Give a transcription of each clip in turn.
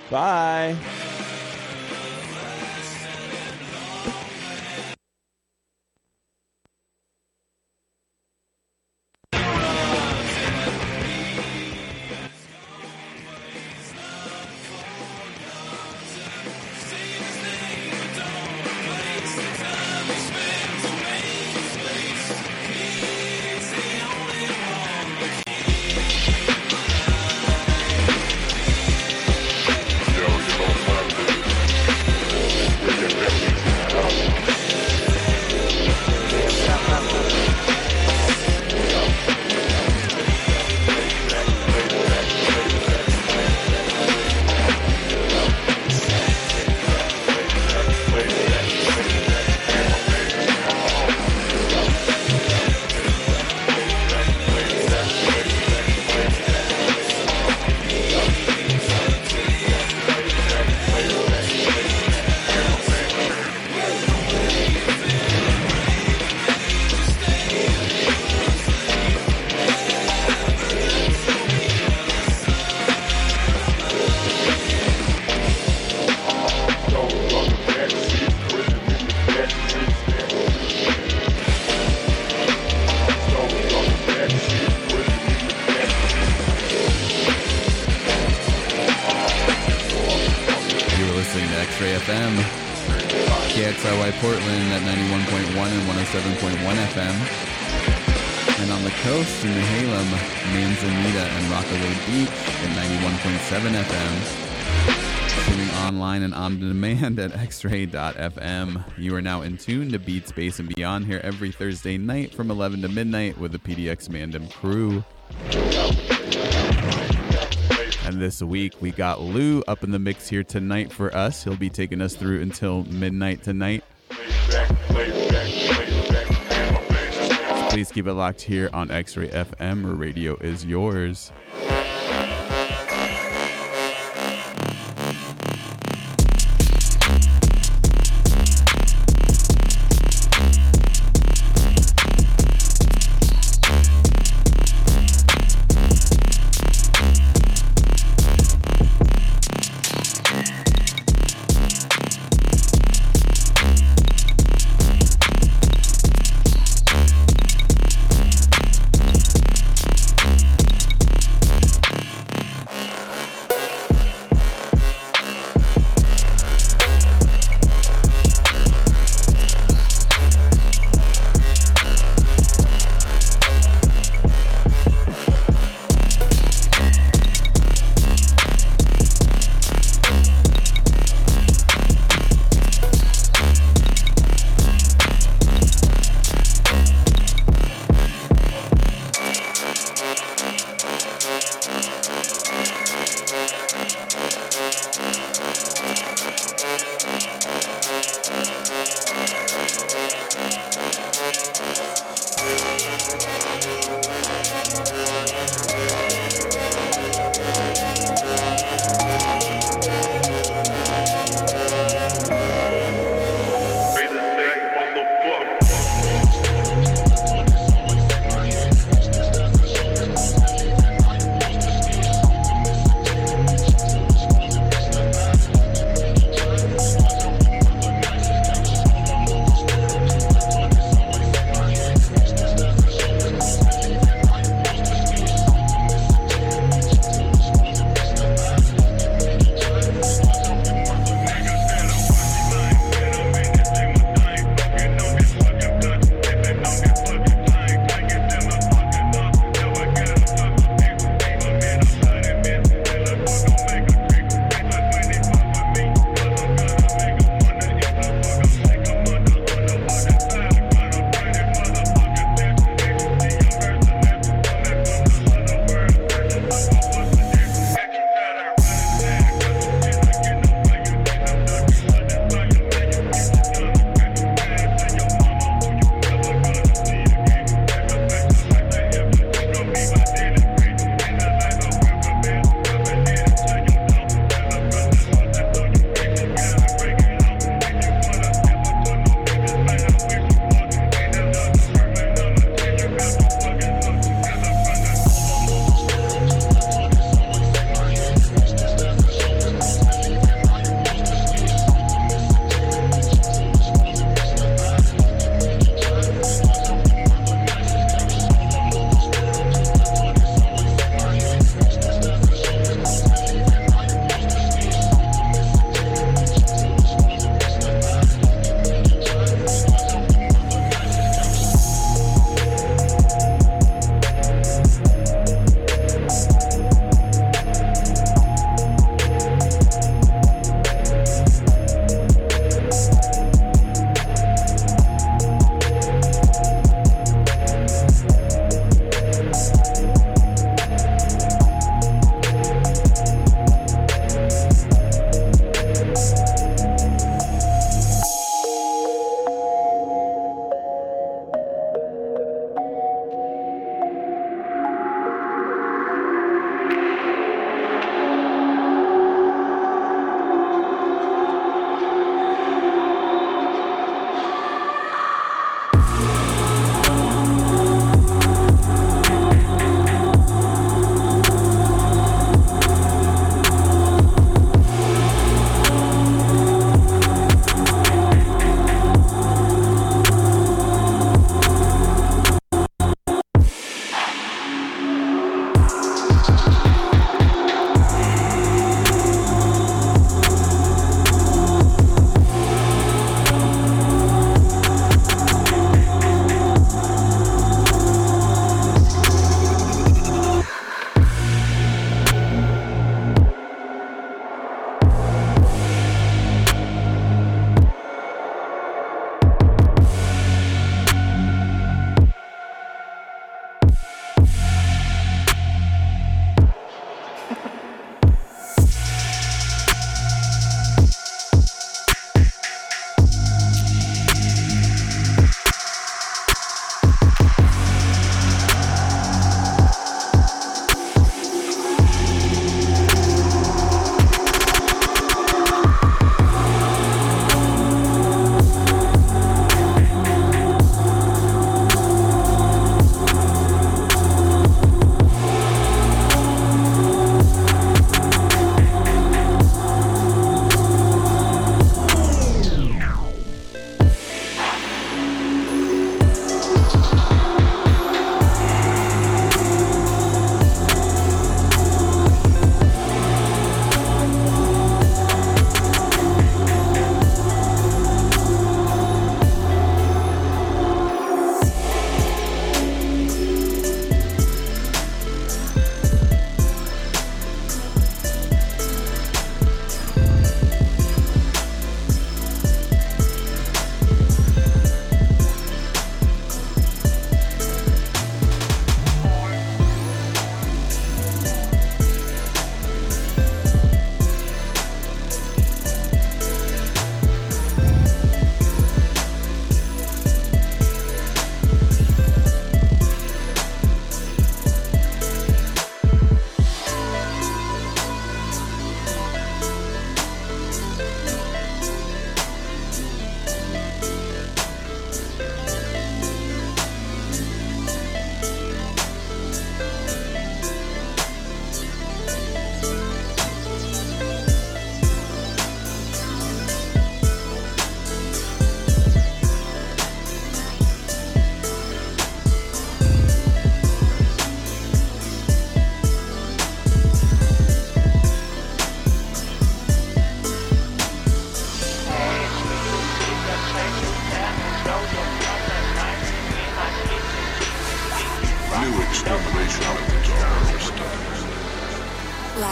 Bye. KXRY Portland at 91.1 and 107.1 FM. And on the coast in Nehalem, Manzanita and Rockaway Beach at 91.7 FM. Streaming online and on demand at xray.fm. You are now in tune to Beat Space and Beyond here every Thursday night from 11 to midnight with the PDX Mandem crew. And this week we got Lou up in the mix here tonight for us. He'll be taking us through until midnight tonight. Please keep it locked here on X-Ray FM, where radio is yours.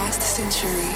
last century.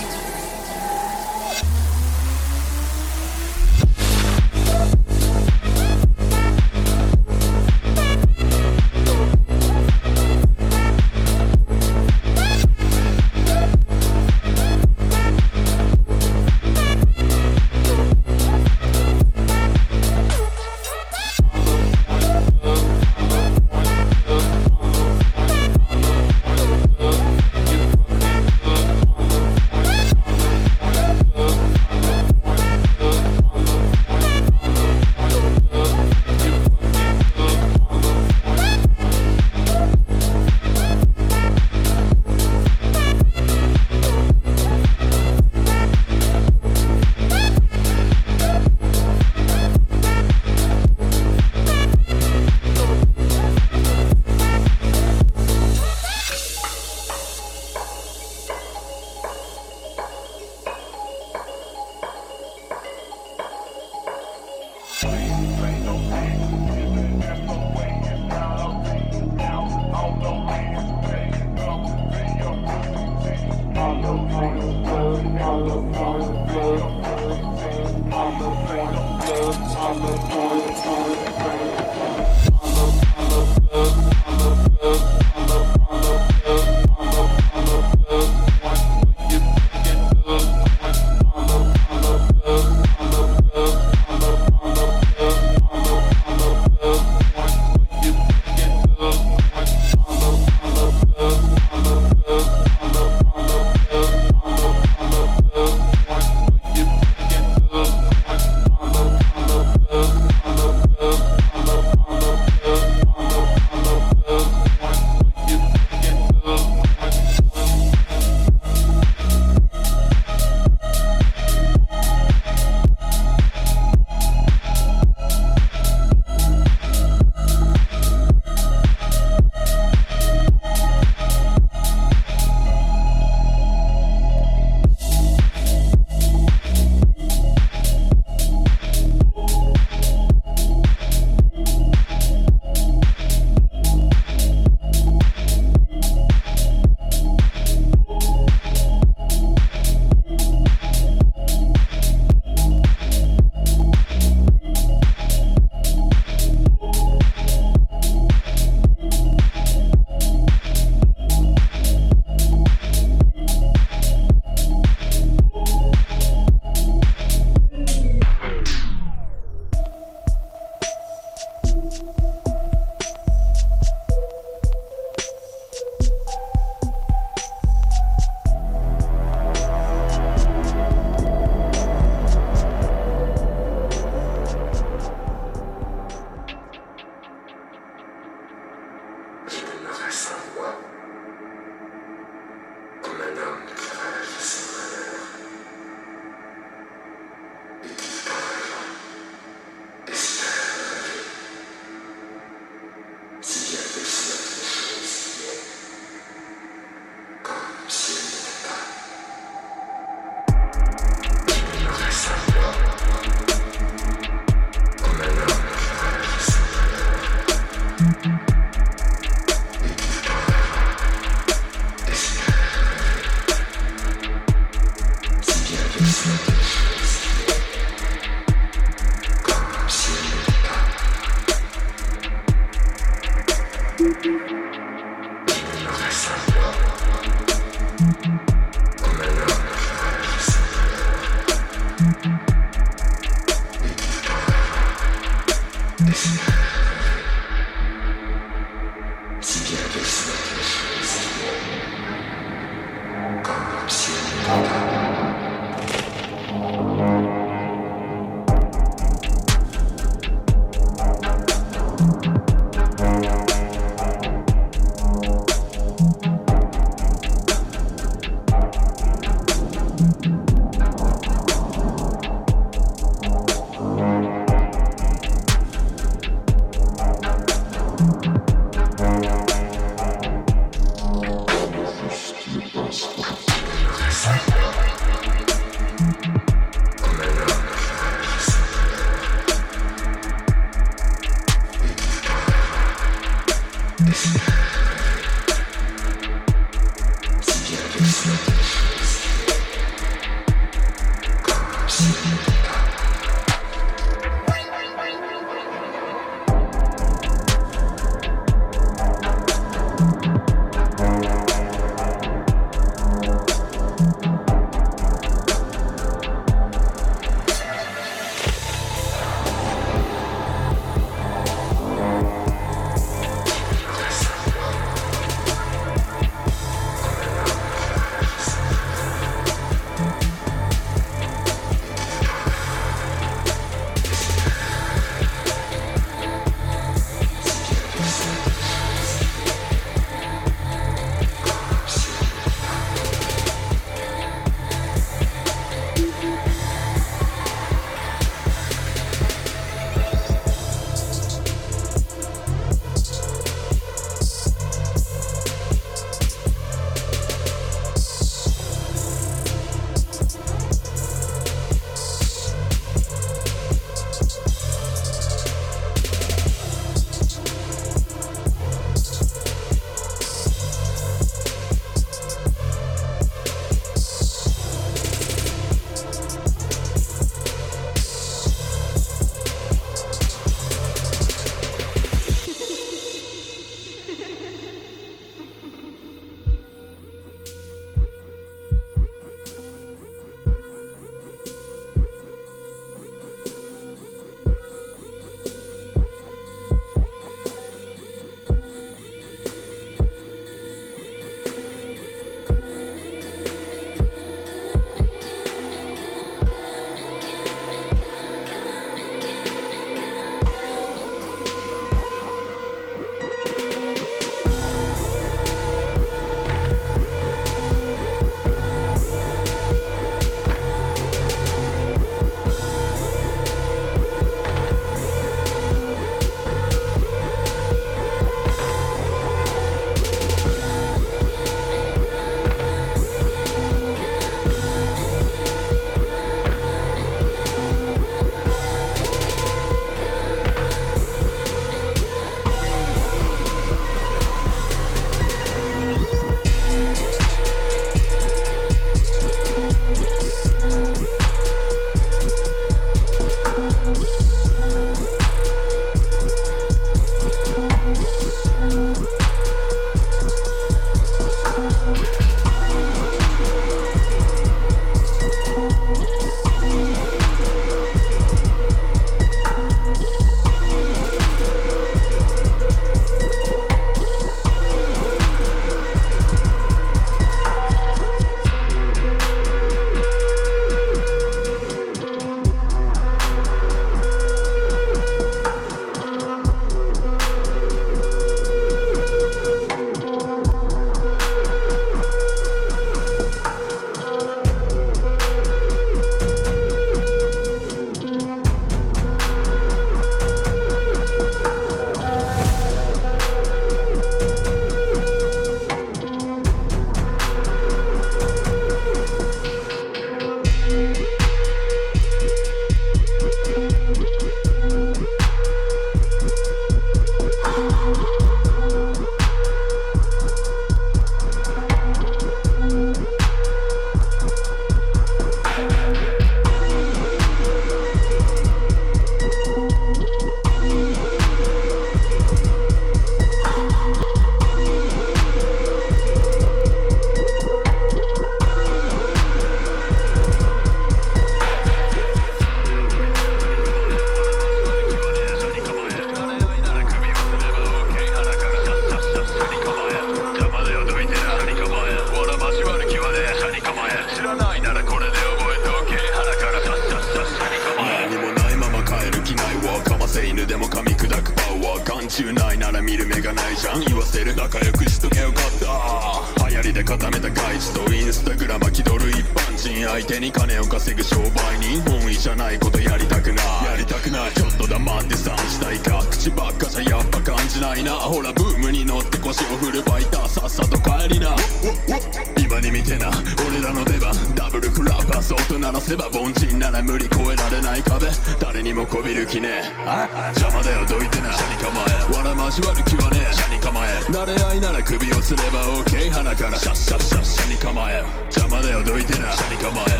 中ないなら見る目がないじゃん。言わせる仲良くしとけよかった。流行りで固めた外地とインスタグラマ気取る一般人相手に金を稼ぐ商売人。本意じゃないことやりたくない、やりたくない。ちょっと黙ってさんしたいか。口ばっかじゃやっぱ感じないな。ほらブームに乗って腰を振るバイター、さっさと帰りな。今に見てな俺らの出番。ダブルクラッパーそうと鳴らせば凡人なら無理越えられない壁。誰にもこびる気ね邪魔だよどいてな。車に構えわら交わる気はねえ。車に構え慣れ合いなら首をつれば OK。 鼻からシャッシャッシャッ車に構え邪魔だよどいてな。車に構えわら交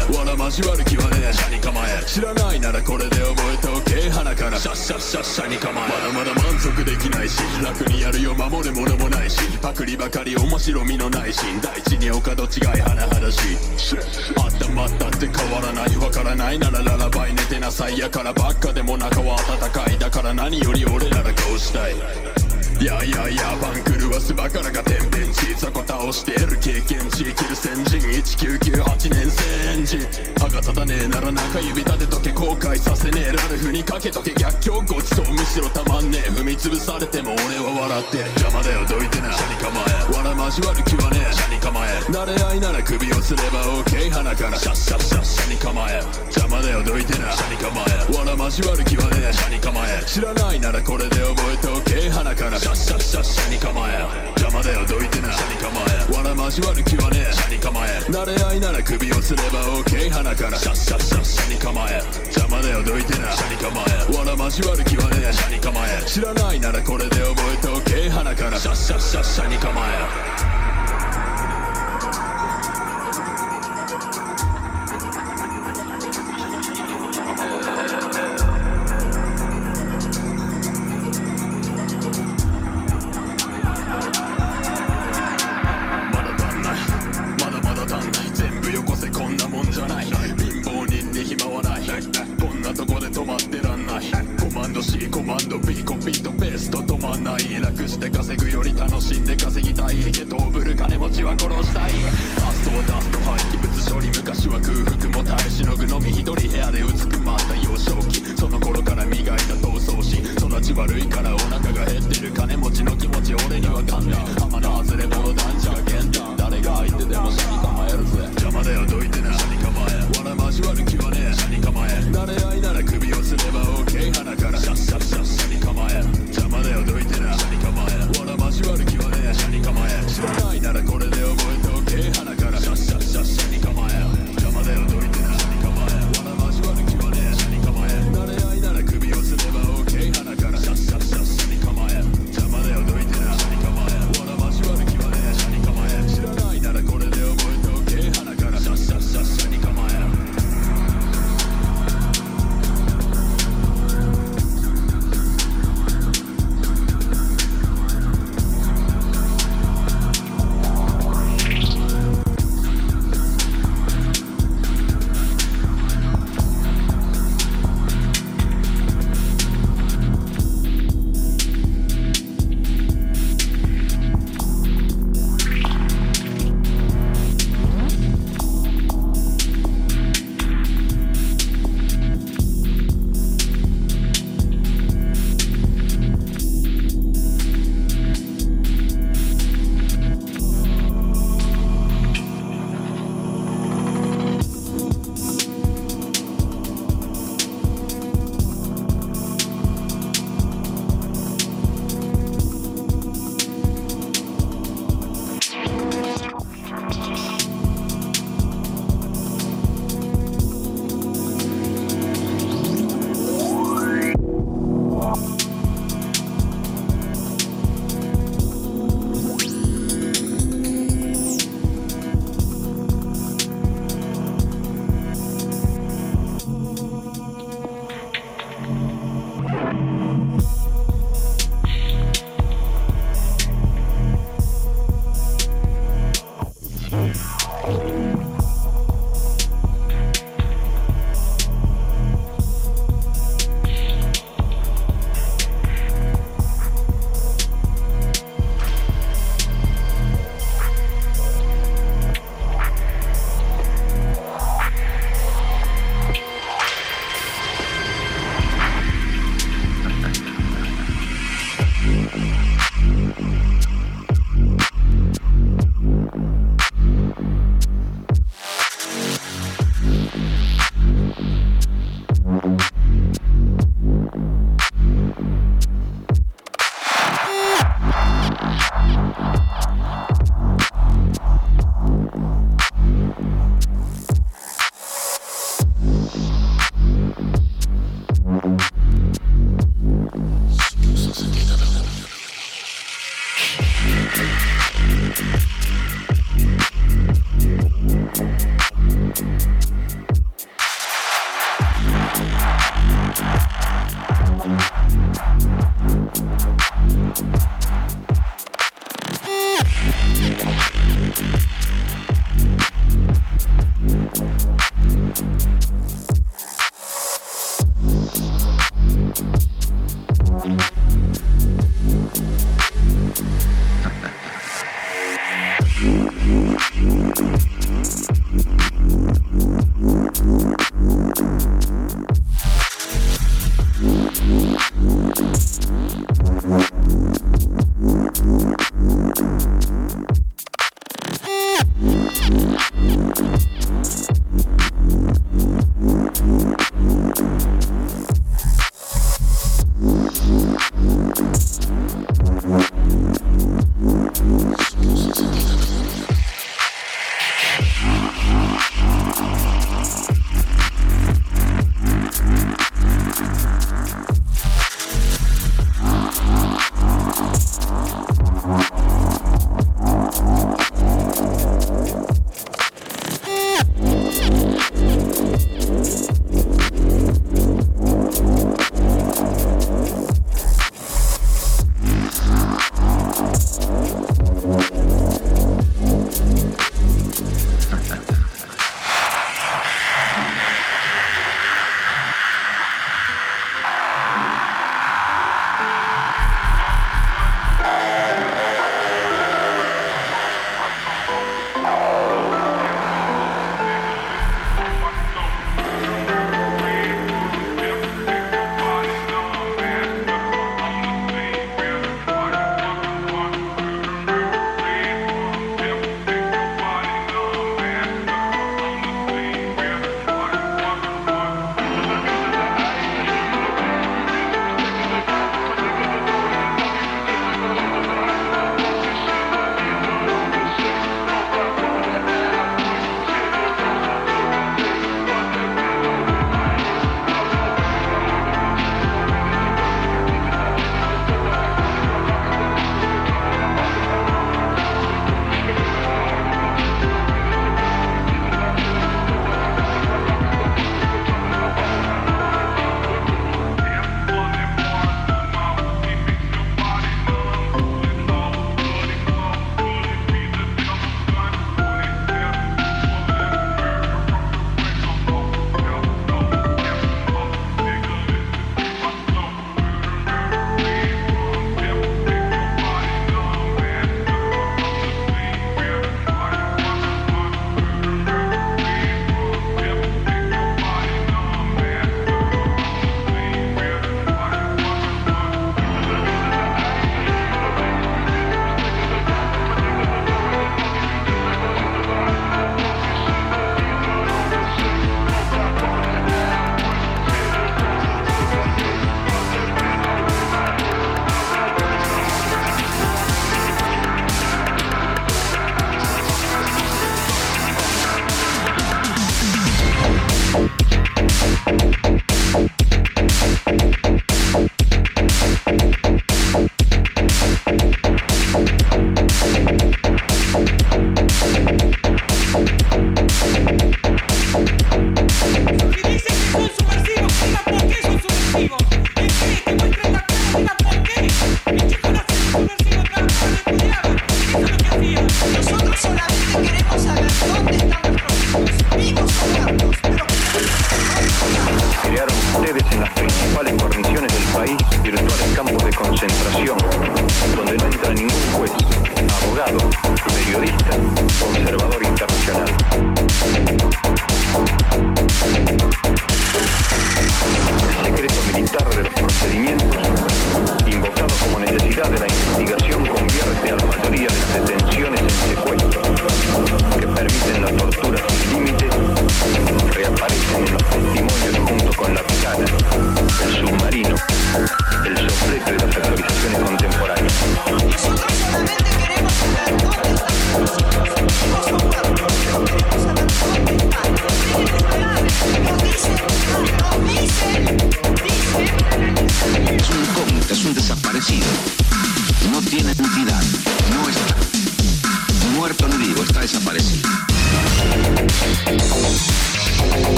交わる気はねえ、車に構え、知らないならこれで覚えておけ、鼻からシャッシャッシャッシャに構え、まだまだ満足できないし、楽にやるよ守るものもないし、パクリばかり面白みのないシーン、大地にお門違い甚だしい、あったまったって変わらない、わからないならララバイ寝てなさい、やからばっかでも中は温かい、だから何より俺ならこうしたい、いやいやいやパンクルはスバからが天変地異、雑魚倒してる経験値、生きる先人、1998年戦時、歯が立たねえなら中指立てとけ、後悔させねえ、ラルフにかけとけ、逆境ごちそうむしろたまんねえ、踏み潰されても俺は笑ってる、邪魔だよどいてな、車に構え、わら交わる気はねえ、車に構え、慣れ合いなら首をすれば OK、 鼻からシャッシャッシャッ車に構え、邪魔だよどいてな、車に構え、わら交わる気はねえ、車に構え、知らないならこれで覚えておけ、鼻からシャッシャッシャッ車に構え、邪魔だよどいてな、車に構え、わら交わる気はねえ、車に構え、慣れ合いなら首をすれば OK、 鼻からシャッシャッシャッ車に構え、邪魔だよどいてな、車に構え、わら交わる気はねえ、車に構え、知らないならこれで覚えておけ、鼻からシャッシャッシャッ車に構え。コマンド B コピーとペースト止まんない、楽して稼ぐより楽しんで稼ぎたい、ゲトをぶる金持ちは殺したい、ファーストはダスト廃棄物処理、昔は空腹も耐えしのぐのみ、一人部屋でうつくまった幼少期、その頃から磨いた闘争心、育ち悪いからお腹が減ってる、金持ちの気持ち俺にわかんねえ、浜の外れ者団地は限断、誰が入ってでも車に構えるぜ、邪魔だよどいてな、車に構え、わら交わる気はねえ、車に構え、慣れ合いなら首をすれば OK、 鼻からシャッシャッシャッ車に構え、邪魔だよどいてな、車に構え、わら交わる気はねえ、車に構え、知らないならこれで覚えておけ、鼻からシャッシャッシャッ車に構え、邪魔だよどいてな、車に構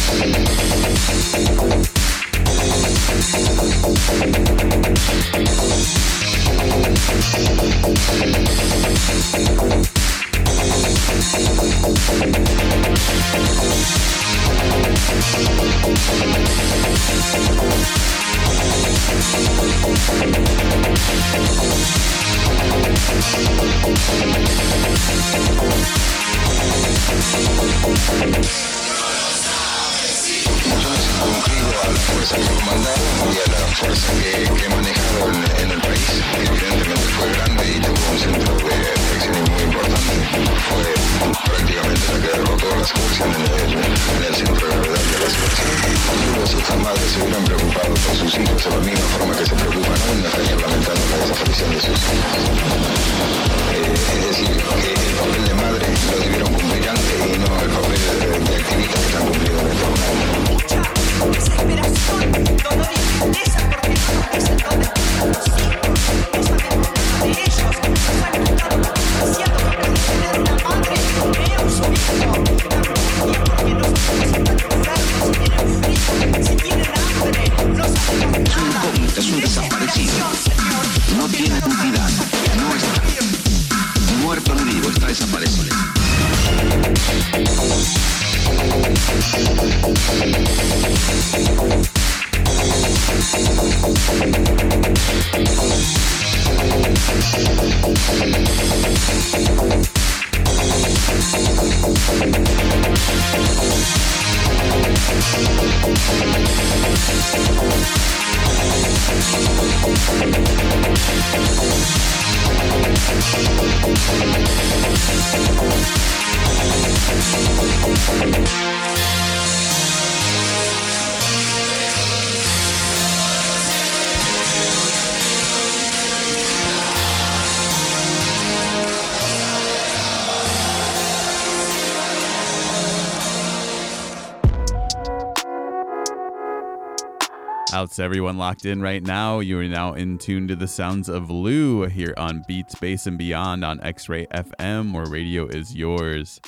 Out to everyone locked in right now. You are now in tune to the sounds of Lou here on Beats, Bass, and Beyond on X-Ray FM, where radio is yours.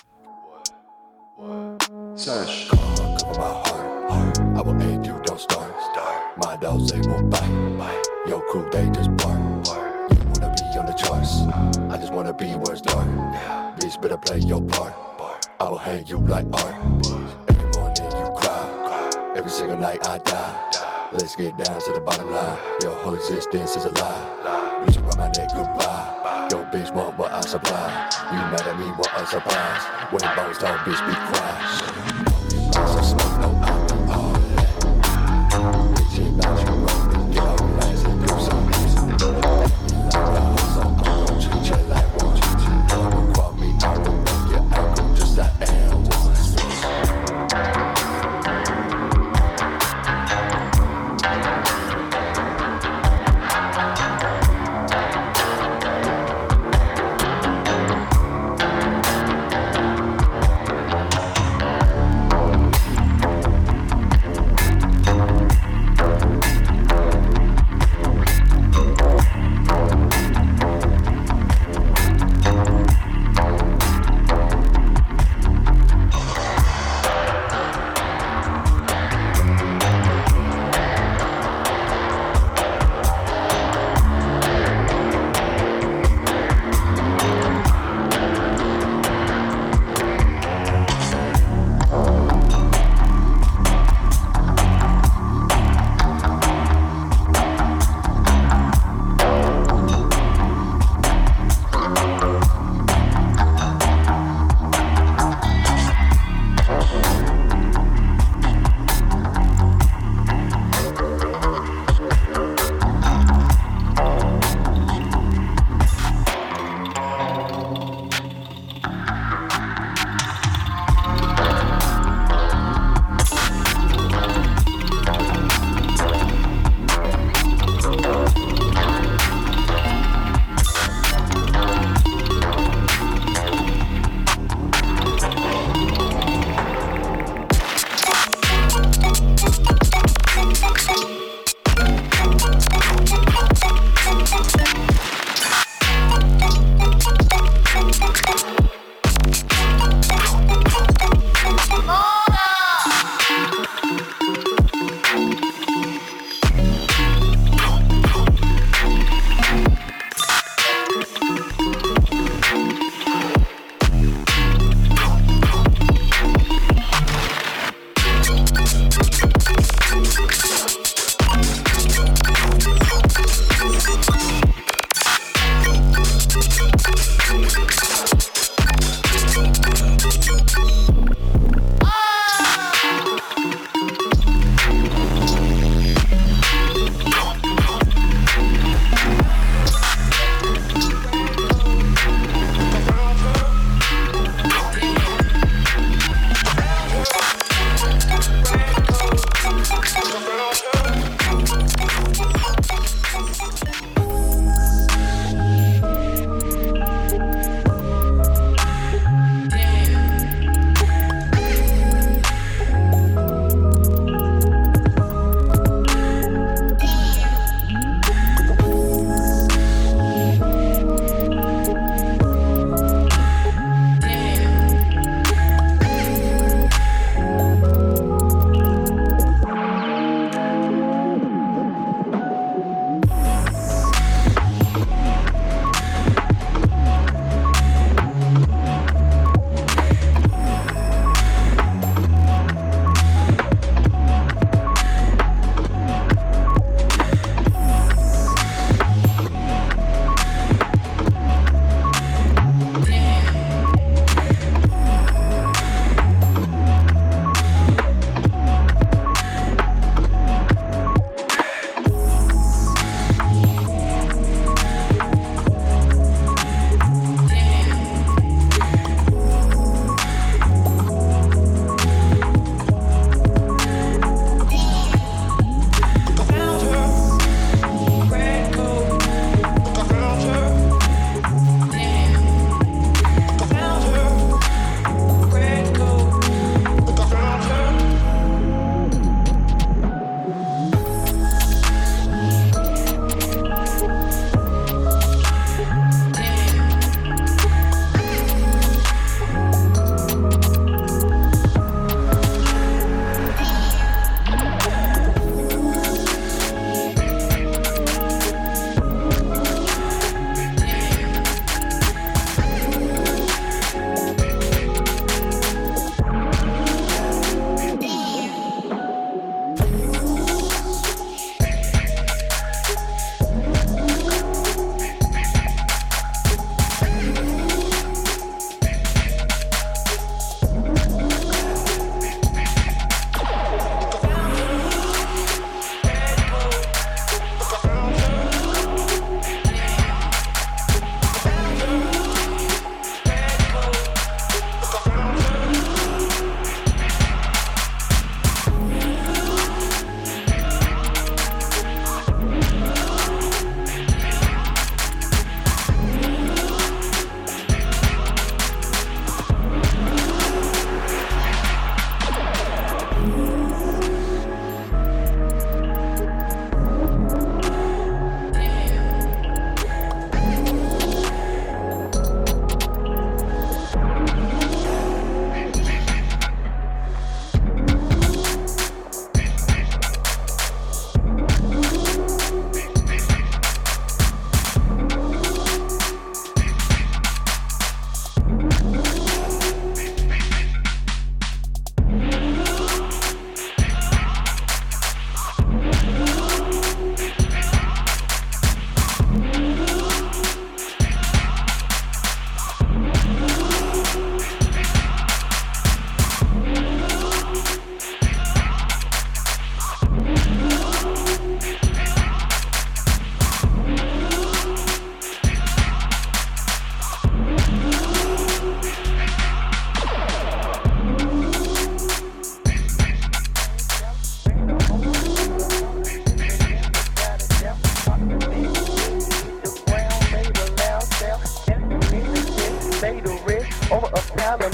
Search. Cover my heart. I will aid you, don't start. My dogs, they will bite. Your crew, they just bark. You wanna be on the charts. I just wanna be where it's dark. Bitch, better play your part. I will hang you like art. Every morning you cry. Every single night I die. Let's get down to the bottom line. Your whole existence is a lie. You should run my neck goodbye. Your bitch want what I supply. You mad at me, what a surprise. When bones talk, bitch, be quiet. So smoke, no alcohol. Bitch, ain't about you rolling. Get off your ass and do something. Like a hustle, I'm gon' treat you like one. Don't call me, I will make you ankle just like I am.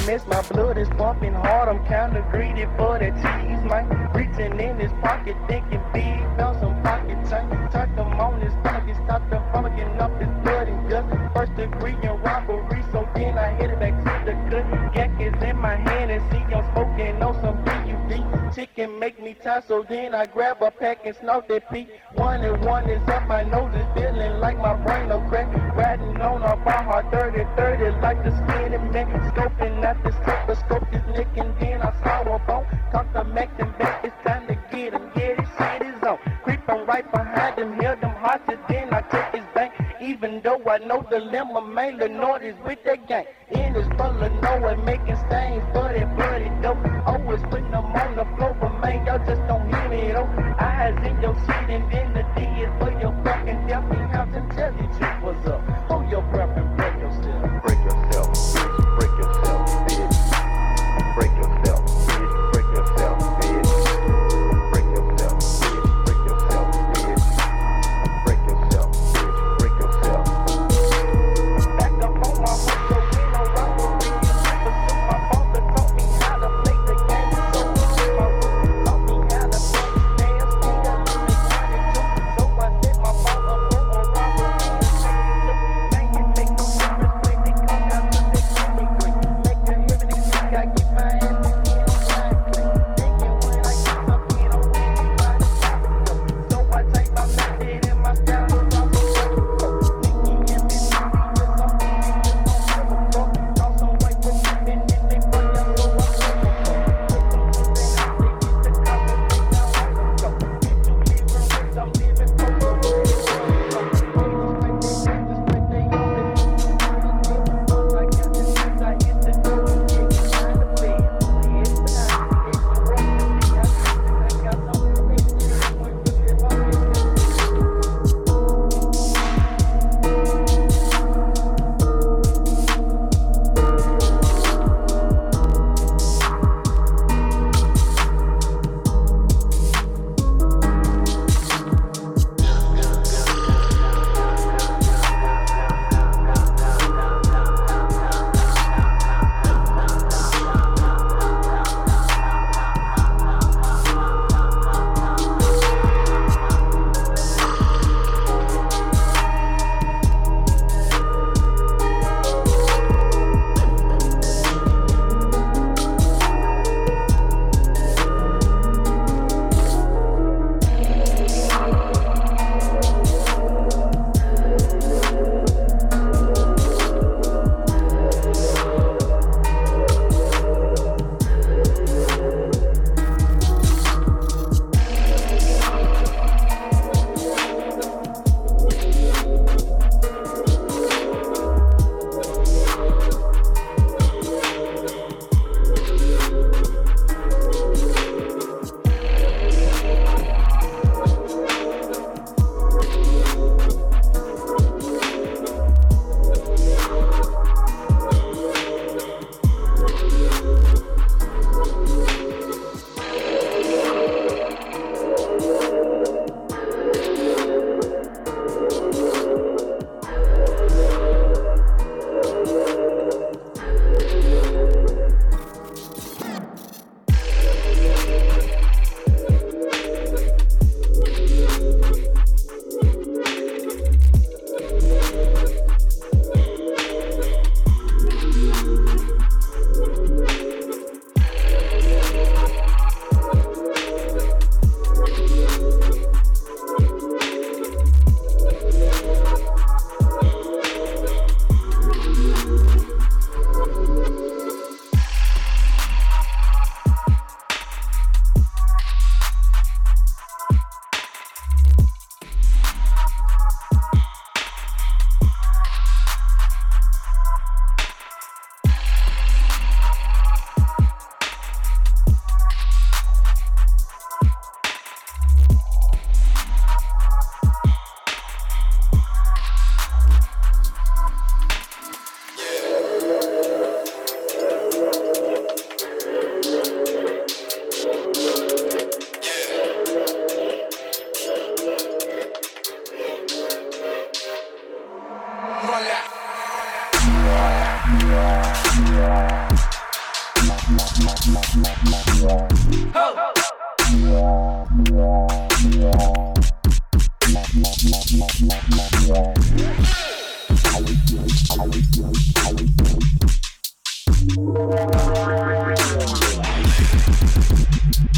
mess, my blood is pumping hard. I'm kinda greedy for that cheese, man. Reaching in his pocket, thinking big, found some pocket change. Tuck him on his stomach, he stopped him from getting up his blood and guts. First degree in robbery, so then I hit it back to the good. Yak is in my hand and see I'm smoking on some BUD. Chicken make me tired, so then I grab a pack and snort that P. 1 and 1 is up, my nose is feeling like my brain no crack. Riding on a bar hard 30-30 like the skinny man. Scoping at the scope his neck and then I saw a bone. Talk to Max and back, it's time to get him, yeah, this shit is on. Creeping right behind him, held him hostage, then I took his bank. Even though I know the dilemma, man, the North is with that gang. In his full of nowhere, making stains for that bloody dope. Always putting them on the floor, but man, y'all just don't hear me though. Eyes in your shit and then the D is for your fucking death. And house and tell you truth what's up. Hold your breath and break yourself. Break yourself, bitch. Break yourself, bitch. Break yourself, bitch. Break yourself, bitch. Break yourself, bitch. Break yourself, bitch. Break yourself, bitch. Break yourself. Back up on my horse, so we no robbery. Pursue my boss that taught me how to play the game. So my roots taught me how to play dance. Speed up to the 22. So I set my boss up for a robbery. Man, you make no sense.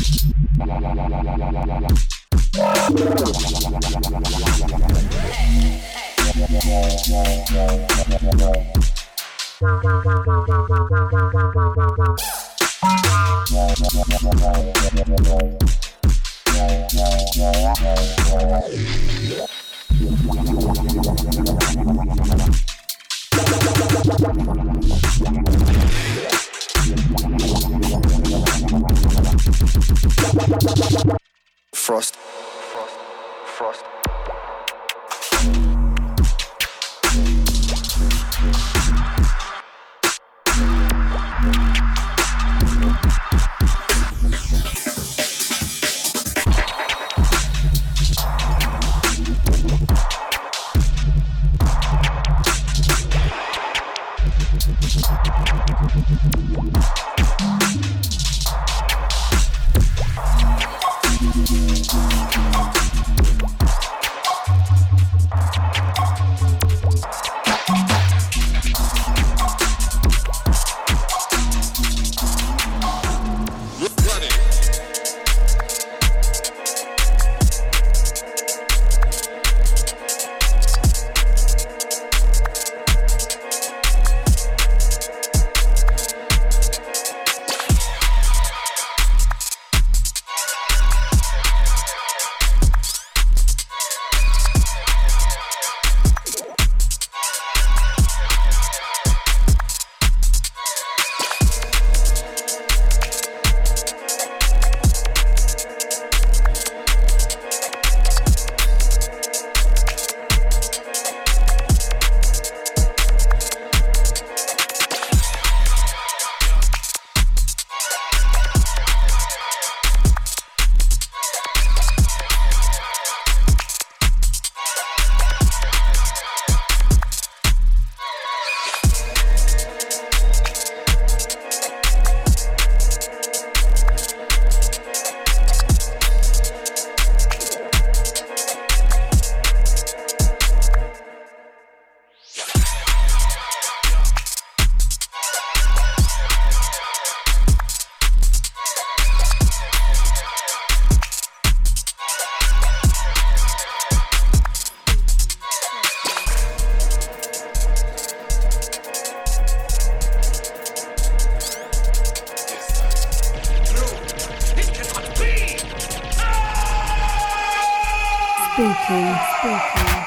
Spooky.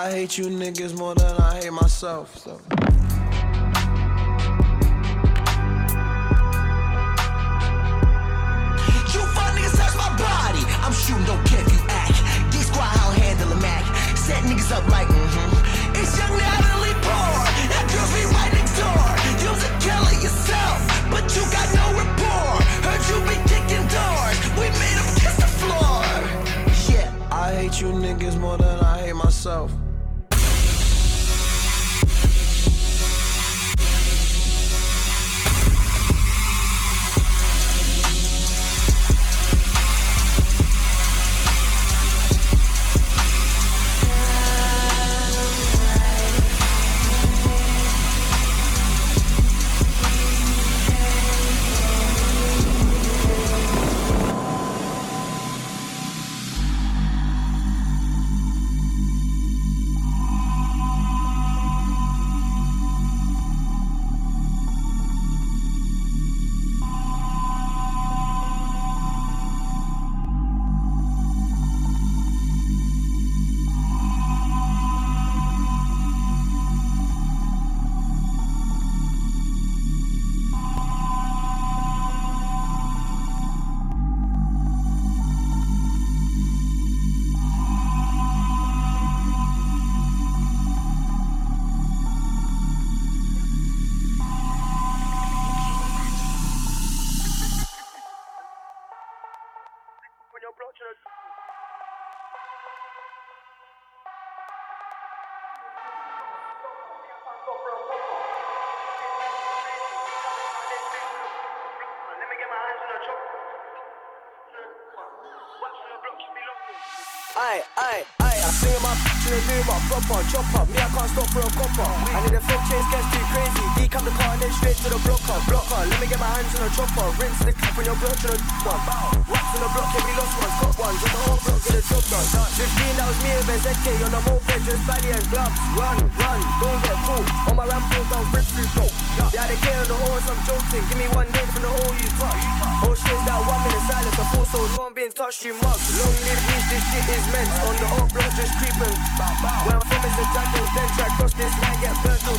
I hate you niggas more than I hate myself, so. You fuck niggas touch my body, I'm shooting, don't care if you act. D-Squad, how handle a Mac. Set niggas up like, It's young Natalie Poor, that girl be right next door. You's a killer yourself, but you got no rapport. Heard you be kicking doors, we made them kiss the floor. Yeah, I hate you niggas more than I hate myself. I sing my bitch in the new my proper chop up. Me I can't stop for a copper. I need a fake chase, gets too crazy. Decap the car and then straight to the blocker. Let me get my hands on a chopper. Rinse the clip when you're blocked on a one. Wax on the block, yeah, we lost ones, got ones. On the whole block, get a job done. 15, that was me with ZK on the moped, just body and gloves. Run, don't get caught. On my ramp, pull down, brick through flow. Yeah, they care on the horse, I'm joking. Give me one day from the hole you touch. Oh shit's that 1 minute silence. I feel so long being touched, you mug. Long live me, this shit is meant. On the whole block, just creeping. Where I'm from is a dragon, then try cross this line, get burnt up.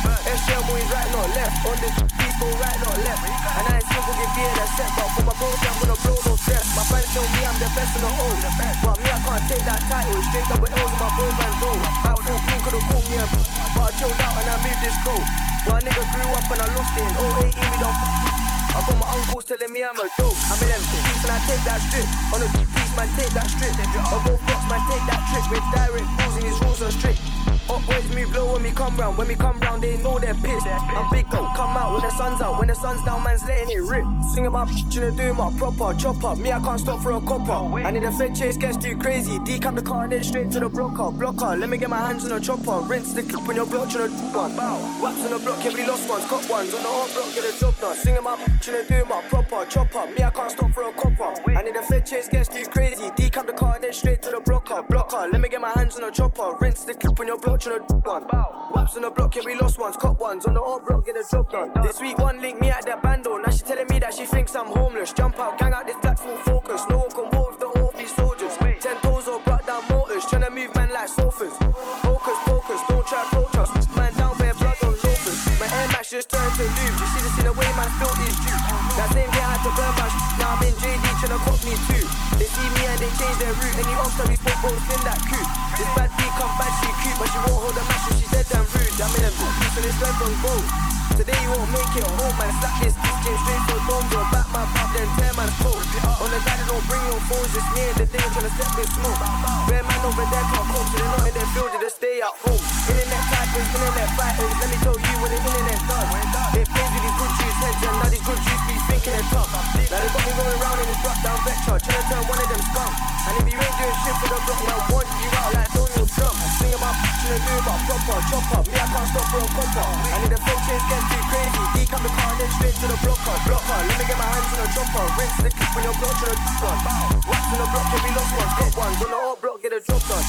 SL boys right, not left. On this beat, go right, not left. And I ain't simple, give beer that set. But for my bros, I'm gonna blow no stress. My friends tell me I'm the best in the whole. But me, I can't take that title. Straight up with L's in my boy band roll. Out 14 could've called me up. But I chilled out and I moved this cold. One nigga grew up and I lost it. In 018, we don't I got my uncles telling me I'm a dope. I'm in them beats and I take that strip. On the beats, man, take that strip. On both blocks, man, take that trip. With direct rules and these rules are strict. Hot boys move low when we come round. When we come round, they know they're pissed. I'm big though, come out when the sun's out. When the sun's down, man's letting it rip. Sing about bitchin' and do my proper chop up. Me, I can't stop for a copper. I need a fed chase, gets too crazy. Decap the car and then straight to the blocker. Let me get my hands on a chopper. Rinse the clip when you're blocked on a one. Wax on the block, yeah, we lost ones, got ones. On the hot block, get a job done. Sing about bitchin' and do my proper chop up. Me, I can't stop for a copper. I need a fed chase, gets too crazy. Decap the car and then straight to the blocker. Let me get my hands on a chopper. Rinse the clip when you're blocked on a one. Waps on the block, yeah, we lost ones, caught ones. On the hot block, get a job done. This week, one link me at that bando. Now she telling me that she thinks I'm homeless. Jump out, gang out this black full focus. No one can walk with the all these soldiers. 10 toes or brought down motors. Tryna move man like sofas. Focus, don't try approach us. Man down bare blood on loafers. My Air Max just turned to lube. You see this in the way man spilt his juice. That same day I had to burn my now I'm in JD tryna cop me too. They see me and they change their route. Any officer we spoke both in that coupe. This bad B come bad, she cute, but she won't hold a match if she's dead and rude. I'm in them boots and it's left on gold. Today you won't make it home, man. Slap this bitch, came straight for dome. Go back my pop, then tear man's coat. On the guy that don't bring no phones, just me and the day tryna step in smoke. Bare man over there can't cope, so they're not in their field, they just stay at home. Internet typers, internet fighters, let me tell you what the internet does. It plays with these good juice heads, and now these good juice be thinking they're tough. Now they got me going around in this drop down vector, tryna turn one of them scum. And if you ain't doing shit for the block, now want you out like don't know drum. Sing about bitchin' and do my proper chop up. Me, I can't stop for a copper. I need a fake chase, get too crazy. Decap the car and then straight to the blocker. Let me get my hands on a chopper. Rinse the clip when you're blocked on a one. Wax on the block, yeah, we lost ones, got ones. On the hot block, get a job done.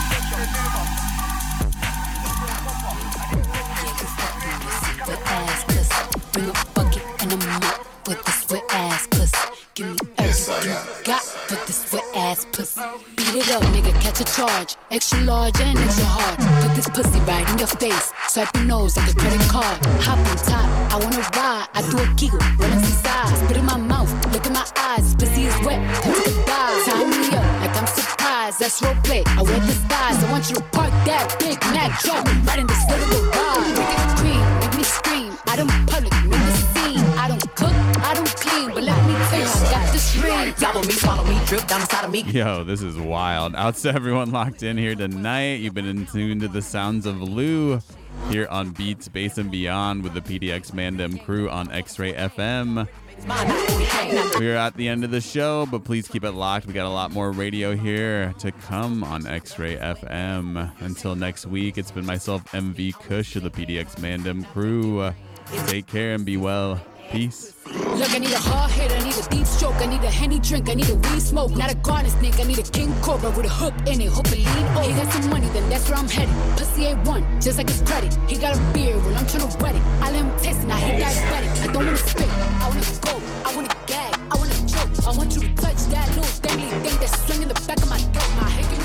Wet ass pussy, bring a bucket and a mop with this wet ass pussy. Give me everything you got with this wet ass pussy. Beat it up, nigga, catch a charge. Extra large and extra hard. Put this pussy right in your face. Swipe your nose like a credit card. Hop on top, I wanna ride. I do a giggle, roll up some sides. Spit in my mouth, look in my eyes. Pussy is wet, come to the dive. Tie me up like I'm surprised. That's roleplay, I wear disguise. I want you to park that Big Mac truck right in this little garage. Make it cream, make me scream. I don't public, make me scene. I don't cook, I don't clean, but let me tell you, I got this ring. Gobble me, swallow me, drip down inside of me. Yo, this is wild. Out to everyone locked in here tonight. You've been in tune to the sounds of Lou here on Beats, Bass, and Beyond with the PDX Mandem crew on X-Ray FM. We're at the end of the show, but please keep it locked. We got a lot more radio here to come on X-Ray FM. Until next week, it's been myself, MV Kush of the PDX Mandem crew. Take care and be well. Peace. Look, I need a hard hit, I need a deep stroke, I need a Henny drink, I need a weed smoke, not a garden snake, I need a king cobra with a hook in it, hope it lean over. He got some money, then that's where I'm headed. Pussy A1, just like his credit. He got a beard, well I'm tryna wet it. I let him taste it, now he diabetic. I don't wanna spit, I wanna go, I wanna gag, I wanna choke. I want you to touch that little dangly thing that's swinging the back of my throat. My head